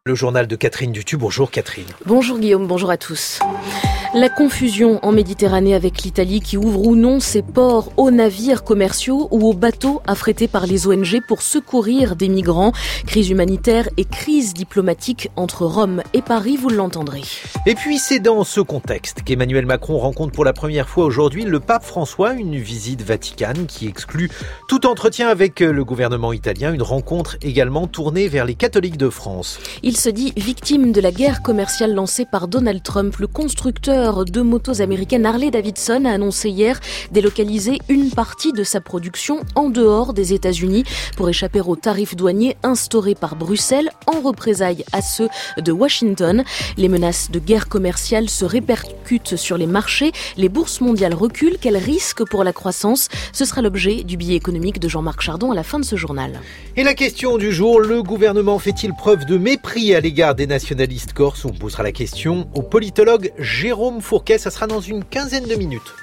Le journal de Catherine Dutu. Bonjour Catherine. Bonjour Guillaume, bonjour à tous. La confusion en Méditerranée avec l'Italie qui ouvre ou non ses ports aux navires commerciaux ou aux bateaux affrétés par les ONG pour secourir des migrants. Crise humanitaire et crise diplomatique entre Rome et Paris, vous l'entendrez. Et puis c'est dans ce contexte qu'Emmanuel Macron rencontre pour la première fois aujourd'hui le pape François, une visite vaticane qui exclut tout entretien avec le gouvernement italien, une rencontre également tournée vers les catholiques de France. Il se dit victime de la guerre commerciale lancée par Donald Trump. Le constructeur de motos américaines Harley-Davidson a annoncé hier délocaliser une partie de sa production en dehors des États-Unis pour échapper aux tarifs douaniers instaurés par Bruxelles en représailles à ceux de Washington. Les menaces de guerre commerciale se répercutent sur les marchés. Les bourses mondiales reculent. Quel risque pour la croissance ? Ce sera l'objet du billet économique de Jean-Marc Chardon à la fin de ce journal. Et la question du jour, le gouvernement fait-il preuve de mépris à l'égard des nationalistes corses ? On posera la question au politologue Jérôme Fourquet, ça sera dans une quinzaine de minutes.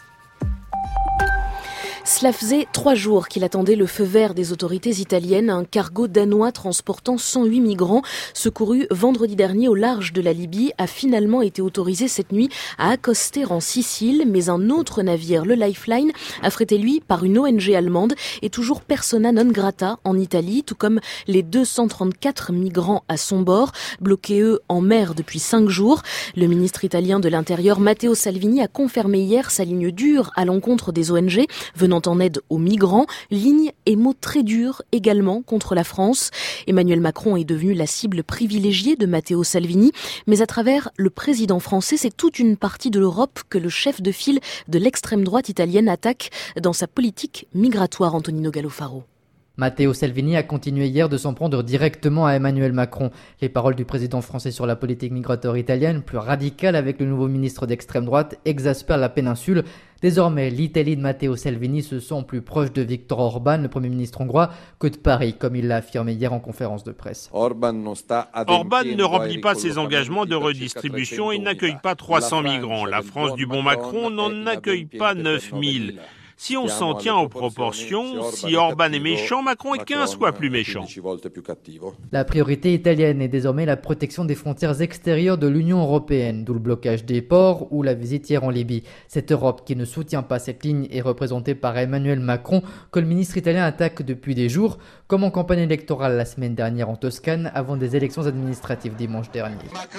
Cela faisait 3 jours qu'il attendait le feu vert des autorités italiennes. Un cargo danois transportant 108 migrants secourus vendredi dernier au large de la Libye a finalement été autorisé cette nuit à accoster en Sicile. Mais un autre navire, le Lifeline, affrété lui par une ONG allemande, est toujours persona non grata en Italie, tout comme les 234 migrants à son bord, bloqués eux en mer depuis 5 jours. Le ministre italien de l'Intérieur, Matteo Salvini, a confirmé hier sa ligne dure à l'encontre des ONG venant en aide aux migrants, ligne et mots très durs également contre la France. Emmanuel Macron est devenu la cible privilégiée de Matteo Salvini, mais à travers le président français, c'est toute une partie de l'Europe que le chef de file de l'extrême droite italienne attaque dans sa politique migratoire. Antonino Gallofaro. Matteo Salvini a continué hier de s'en prendre directement à Emmanuel Macron. Les paroles du président français sur la politique migratoire italienne, plus radicale avec le nouveau ministre d'extrême droite, exaspèrent la péninsule. Désormais, l'Italie de Matteo Salvini se sent plus proche de Viktor Orban, le Premier ministre hongrois, que de Paris, comme il l'a affirmé hier en conférence de presse. Orban ne remplit pas ses engagements de redistribution et n'accueille pas 300 migrants. La France du bon Macron n'en accueille pas 9000. Si on s'en tient aux proportions, si Orban est méchant, Macron est 15 fois plus méchant. La priorité italienne est désormais la protection des frontières extérieures de l'Union européenne, d'où le blocage des ports ou la visite hier en Libye. Cette Europe qui ne soutient pas cette ligne est représentée par Emmanuel Macron, que le ministre italien attaque depuis des jours, comme en campagne électorale la semaine dernière en Toscane, avant des élections administratives dimanche dernier.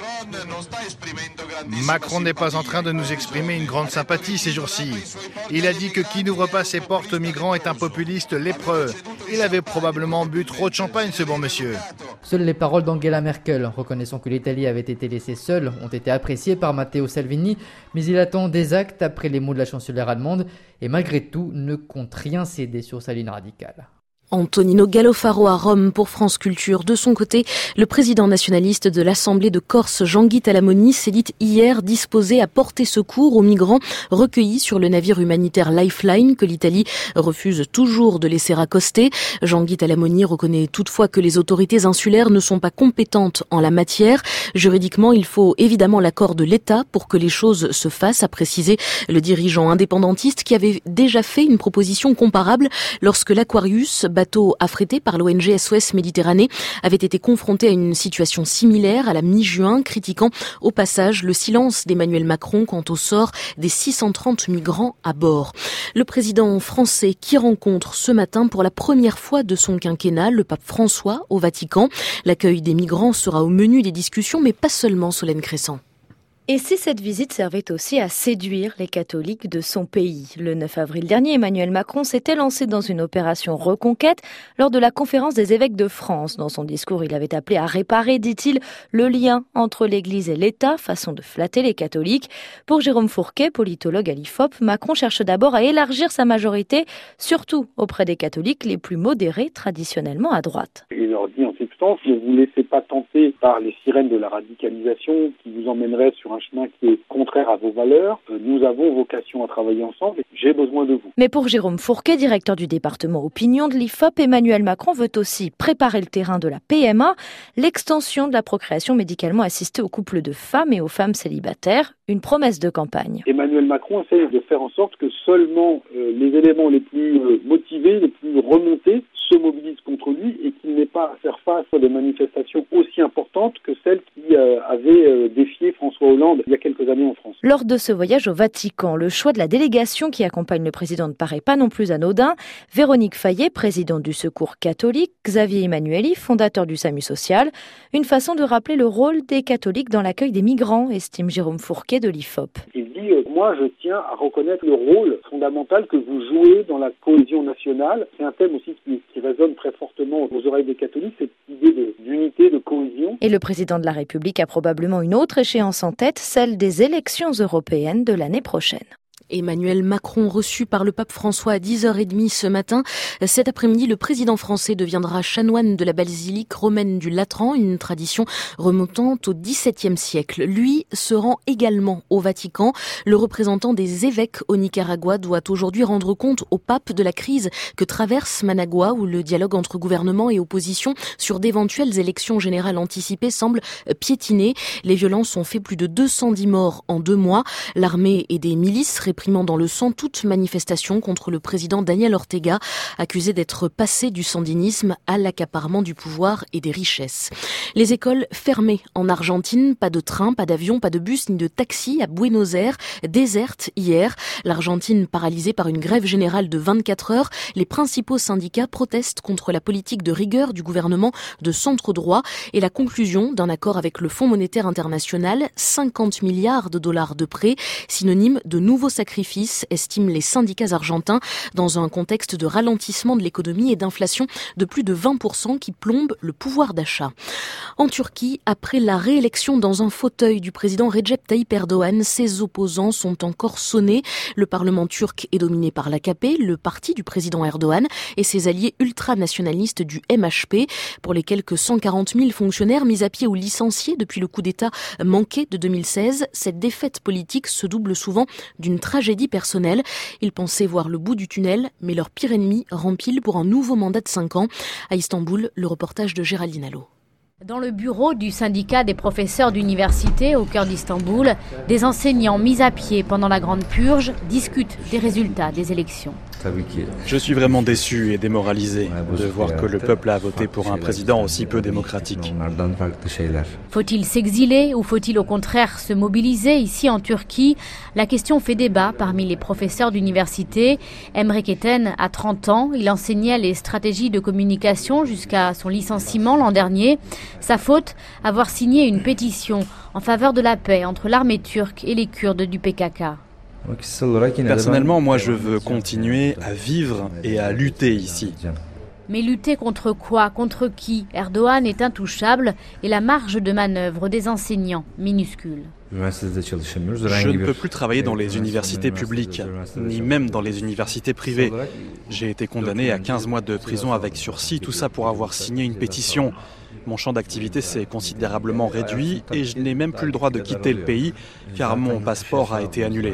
Macron n'est pas en train de nous exprimer une grande sympathie ces jours-ci. Il a dit que qui n'ouvre pas ses portes aux migrants est un populiste lépreux. Il avait probablement bu trop de champagne, ce bon monsieur. Seules les paroles d'Angela Merkel, reconnaissant que l'Italie avait été laissée seule, ont été appréciées par Matteo Salvini, mais il attend des actes après les mots de la chancelière allemande et malgré tout ne compte rien céder sur sa ligne radicale. Antonino Gallofaro à Rome pour France Culture. De son côté, le président nationaliste de l'Assemblée de Corse, Jean-Guy Talamoni, s'est dit hier disposé à porter secours aux migrants recueillis sur le navire humanitaire Lifeline que l'Italie refuse toujours de laisser accoster. Jean-Guy Talamoni reconnaît toutefois que les autorités insulaires ne sont pas compétentes en la matière. Juridiquement, il faut évidemment l'accord de l'État pour que les choses se fassent, a précisé le dirigeant indépendantiste qui avait déjà fait une proposition comparable lorsque l'Aquarius, bateau affrété par l'ONG SOS Méditerranée, avait été confronté à une situation similaire à la mi-juin, critiquant au passage le silence d'Emmanuel Macron quant au sort des 630 migrants à bord. Le président français qui rencontre ce matin pour la première fois de son quinquennat le pape François au Vatican. L'accueil des migrants sera au menu des discussions, mais pas seulement, Solène Crescent. Et si cette visite servait aussi à séduire les catholiques de son pays ? Le 9 avril dernier, Emmanuel Macron s'était lancé dans une opération reconquête lors de la conférence des évêques de France. Dans son discours, il avait appelé à réparer, dit-il, le lien entre l'Église et l'État, façon de flatter les catholiques. Pour Jérôme Fourquet, politologue à l'IFOP, Macron cherche d'abord à élargir sa majorité, surtout auprès des catholiques les plus modérés, traditionnellement à droite. Il leur dit en substance, ne vous laissez pas tenter par les sirènes de la radicalisation qui vous emmèneraient sur un chemin qui est contraire à vos valeurs. Nous avons vocation à travailler ensemble. J'ai besoin de vous. Mais pour Jérôme Fourquet, directeur du département opinion de l'IFOP, Emmanuel Macron veut aussi préparer le terrain de la PMA, l'extension de la procréation médicalement assistée aux couples de femmes et aux femmes célibataires, une promesse de campagne. Emmanuel Macron essaie de faire en sorte que seulement les éléments les plus motivés, les plus remontés se mobilisent contre lui et qu'il n'ait pas à faire face à des manifestations aussi importantes que celles qui avaient défié François Hollande il y a quelques années en France. Lors de ce voyage au Vatican, le choix de la délégation qui accompagne le président ne paraît pas non plus anodin. Véronique Fayet, présidente du Secours catholique, Xavier Emmanueli, fondateur du SAMU social. Une façon de rappeler le rôle des catholiques dans l'accueil des migrants, estime Jérôme Fourquet de l'IFOP. Il dit moi je tiens à reconnaître le rôle fondamental que vous jouez dans la cohésion nationale. C'est un thème aussi qui résonne très fortement aux oreilles des catholiques, cette idée d'unité, de cohésion. Et le président de la République a probablement une autre échéance en tête, celle des élections européennes de l'année prochaine. Emmanuel Macron reçu par le pape François à 10h30 ce matin. Cet après-midi, le président français deviendra chanoine de la basilique romaine du Latran, une tradition remontant au XVIIe siècle. Lui se rend également au Vatican. Le représentant des évêques au Nicaragua doit aujourd'hui rendre compte au pape de la crise que traverse Managua, où le dialogue entre gouvernement et opposition sur d'éventuelles élections générales anticipées semble piétiner. Les violences ont fait plus de 210 morts en 2 mois. L'armée et des milices réprimant dans le sang toute manifestation contre le président Daniel Ortega, accusé d'être passé du sandinisme à l'accaparement du pouvoir et des richesses. Les écoles fermées en Argentine, pas de train, pas d'avion, pas de bus ni de taxi à Buenos Aires, déserte hier. L'Argentine paralysée par une grève générale de 24 heures. Les principaux syndicats protestent contre la politique de rigueur du gouvernement de centre droit et la conclusion d'un accord avec le Fonds monétaire international, 50 milliards de dollars de prêts, synonyme de nouveaux sacrifices, estiment les syndicats argentins, dans un contexte de ralentissement de l'économie et d'inflation de plus de 20% qui plombe le pouvoir d'achat. En Turquie, après la réélection dans un fauteuil du président Recep Tayyip Erdogan, ses opposants sont encore sonnés. Le Parlement turc est dominé par l'AKP, le parti du président Erdogan, et ses alliés ultranationalistes du MHP. Pour les quelques 140 000 fonctionnaires mis à pied ou licenciés depuis le coup d'État manqué de 2016, cette défaite politique se double souvent d'une tragédie personnelle. Ils pensaient voir le bout du tunnel, mais leur pire ennemi rempile pour un nouveau mandat de 5 ans. À Istanbul, le reportage de Géraldine Allo. Dans le bureau du syndicat des professeurs d'université au cœur d'Istanbul, des enseignants mis à pied pendant la grande purge discutent des résultats des élections. Je suis vraiment déçu et démoralisé de voir que le peuple a voté pour un président aussi peu démocratique. Faut-il s'exiler ou faut-il au contraire se mobiliser ici en Turquie? La question fait débat parmi les professeurs d'université. Emre Keten a 30 ans, il enseignait les stratégies de communication jusqu'à son licenciement l'an dernier. Sa faute, avoir signé une pétition en faveur de la paix entre l'armée turque et les Kurdes du PKK. Personnellement, moi je veux continuer à vivre et à lutter ici. Mais lutter contre quoi? Contre qui? Erdogan est intouchable et la marge de manœuvre des enseignants minuscule. Je ne peux plus travailler dans les universités publiques, ni même dans les universités privées. J'ai été condamné à 15 mois de prison avec sursis, tout ça pour avoir signé une pétition. Mon champ d'activité s'est considérablement réduit et je n'ai même plus le droit de quitter le pays car mon passeport a été annulé.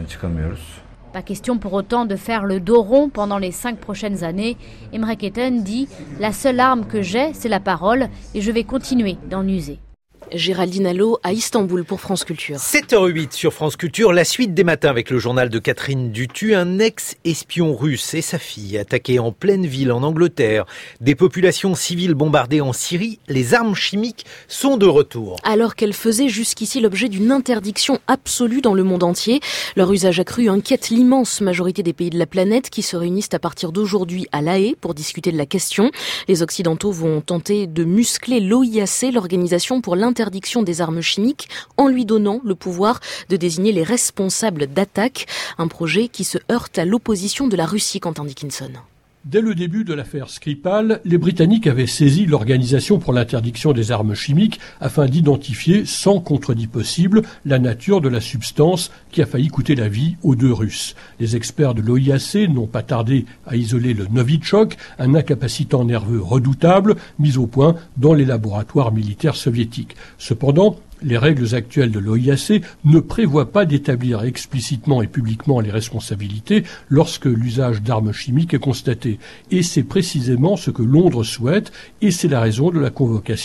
Pas question pour autant de faire le dos rond pendant les 5 prochaines années. Emre Keten dit « La seule arme que j'ai, c'est la parole et je vais continuer d'en user ». Géraldine Allo à Istanbul pour France Culture. 7h08 sur France Culture, la suite des matins avec le journal de Catherine Dutu. Un ex-espion russe et sa fille attaqués en pleine ville en Angleterre. Des populations civiles bombardées en Syrie. Les armes chimiques sont de retour. Alors qu'elles faisaient jusqu'ici l'objet d'une interdiction absolue dans le monde entier, leur usage accru inquiète l'immense majorité des pays de la planète qui se réunissent à partir d'aujourd'hui à La Haye pour discuter de la question. Les Occidentaux vont tenter de muscler l'OIAC, l'Organisation pour l'interdiction des armes chimiques, en lui donnant le pouvoir de désigner les responsables d'attaques. Un projet qui se heurte à l'opposition de la Russie, Quentin Dickinson. Dès le début de l'affaire Skripal, les Britanniques avaient saisi l'Organisation pour l'interdiction des armes chimiques afin d'identifier, sans contredit possible, la nature de la substance qui a failli coûter la vie aux 2 Russes. Les experts de l'OIAC n'ont pas tardé à isoler le Novichok, un incapacitant nerveux redoutable mis au point dans les laboratoires militaires soviétiques. Cependant, les règles actuelles de l'OIAC ne prévoient pas d'établir explicitement et publiquement les responsabilités lorsque l'usage d'armes chimiques est constaté. Et c'est précisément ce que Londres souhaite, et c'est la raison de la convocation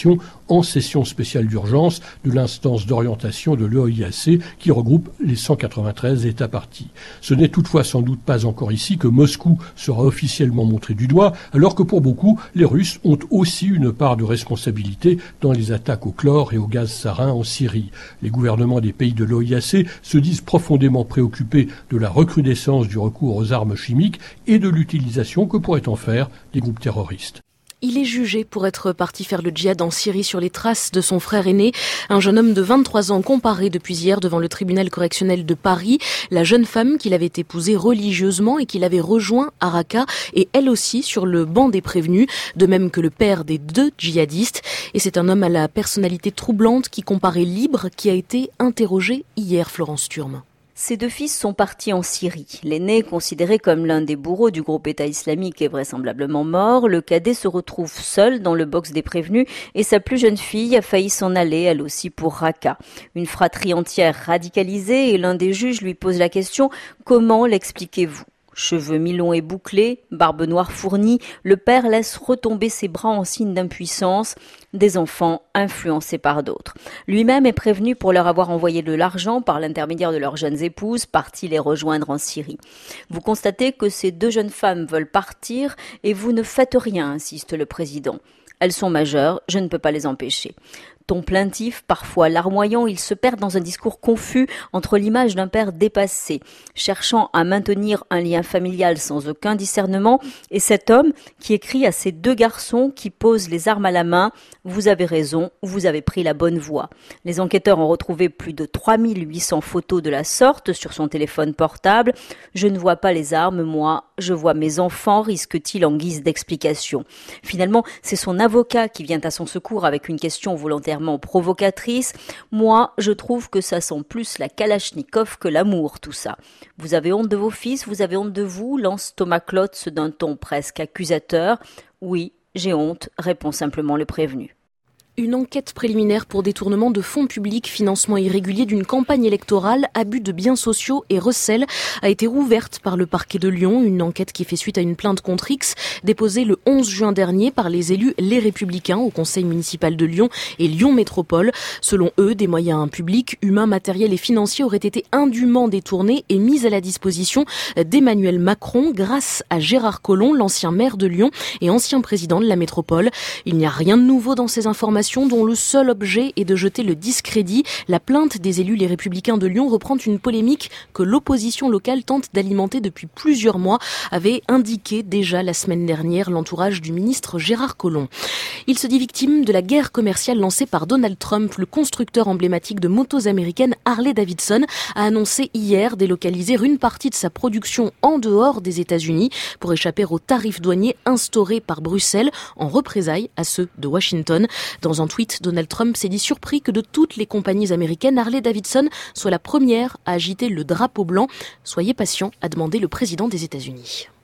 en session spéciale d'urgence de l'instance d'orientation de l'OIAC qui regroupe les 193 États parties. Ce n'est toutefois sans doute pas encore ici que Moscou sera officiellement montré du doigt, alors que pour beaucoup, les Russes ont aussi une part de responsabilité dans les attaques au chlore et au gaz sarin en Syrie. Les gouvernements des pays de l'OIAC se disent profondément préoccupés de la recrudescence du recours aux armes chimiques et de l'utilisation que pourraient en faire des groupes terroristes. Il est jugé pour être parti faire le djihad en Syrie sur les traces de son frère aîné, un jeune homme de 23 ans comparé depuis hier devant le tribunal correctionnel de Paris. La jeune femme qu'il avait épousée religieusement et qu'il avait rejoint à Raqqa est elle aussi sur le banc des prévenus, de même que le père des 2 djihadistes. Et c'est un homme à la personnalité troublante qui comparaît libre qui a été interrogé hier, Florence Turme. Ses 2 fils sont partis en Syrie. L'aîné, considéré comme l'un des bourreaux du groupe État islamique, est vraisemblablement mort. Le cadet se retrouve seul dans le box des prévenus et sa plus jeune fille a failli s'en aller, elle aussi, pour Raqqa. Une fratrie entière radicalisée et l'un des juges lui pose la question « Comment l'expliquez-vous » Cheveux mi-longs et bouclés, barbe noire fournie, le père laisse retomber ses bras en signe d'impuissance, des enfants influencés par d'autres. Lui-même est prévenu pour leur avoir envoyé de l'argent par l'intermédiaire de leurs jeunes épouses, parties les rejoindre en Syrie. Vous constatez que ces 2 jeunes femmes veulent partir et vous ne faites rien, insiste le président. Elles sont majeures, je ne peux pas les empêcher. Ton plaintif, parfois larmoyant, il se perd dans un discours confus entre l'image d'un père dépassé, cherchant à maintenir un lien familial sans aucun discernement, et cet homme qui écrit à ses 2 garçons qui posent les armes à la main « Vous avez raison, vous avez pris la bonne voie ». Les enquêteurs ont retrouvé plus de 3800 photos de la sorte sur son téléphone portable. « Je ne vois pas les armes, moi, je vois mes enfants », risque-t-il en guise d'explication. Finalement, c'est son avocat qui vient à son secours avec une question volontairement provocatrice. Moi, je trouve que ça sent plus la Kalachnikov que l'amour, tout ça. Vous avez honte de vos fils, vous avez honte de vous, lance Thomas Klotz d'un ton presque accusateur. Oui, j'ai honte, répond simplement le prévenu. Une enquête préliminaire pour détournement de fonds publics, financement irrégulier d'une campagne électorale, abus de biens sociaux et recel a été rouverte par le parquet de Lyon. Une enquête qui fait suite à une plainte contre X déposée le 11 juin dernier par les élus Les Républicains au conseil municipal de Lyon et Lyon Métropole. Selon eux, des moyens publics, humains, matériels et financiers auraient été indûment détournés et mis à la disposition d'Emmanuel Macron grâce à Gérard Collomb, l'ancien maire de Lyon et ancien président de la métropole. Il n'y a rien de nouveau dans ces informations dont le seul objet est de jeter le discrédit. La plainte des élus Les Républicains de Lyon reprend une polémique que l'opposition locale tente d'alimenter depuis plusieurs mois, avait indiqué déjà la semaine dernière l'entourage du ministre Gérard Collomb. Il se dit victime de la guerre commerciale lancée par Donald Trump. Le constructeur emblématique de motos américaines Harley-Davidson a annoncé hier délocaliser une partie de sa production en dehors des États-Unis pour échapper aux tarifs douaniers instaurés par Bruxelles en représailles à ceux de Washington. Dans un tweet, Donald Trump s'est dit surpris que de toutes les compagnies américaines, Harley-Davidson soit la première à agiter le drapeau blanc. Soyez patient, a demandé le président des États-Unis.